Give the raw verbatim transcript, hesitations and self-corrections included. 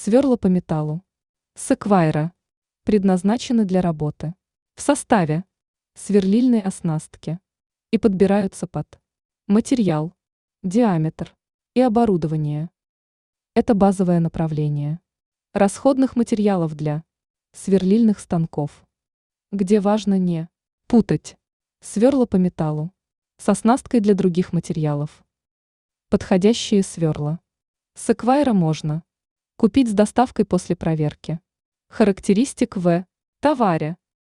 Сверла по металлу. Секвайра. Предназначены для работы. В составе сверлильной оснастки и подбираются под материал, диаметр и оборудование. Это базовое направление расходных материалов для сверлильных станков, где важно не путать сверла по металлу с оснасткой для других материалов. Подходящие сверла. Секвайра можно купить с доставкой после проверки характеристик в товаре.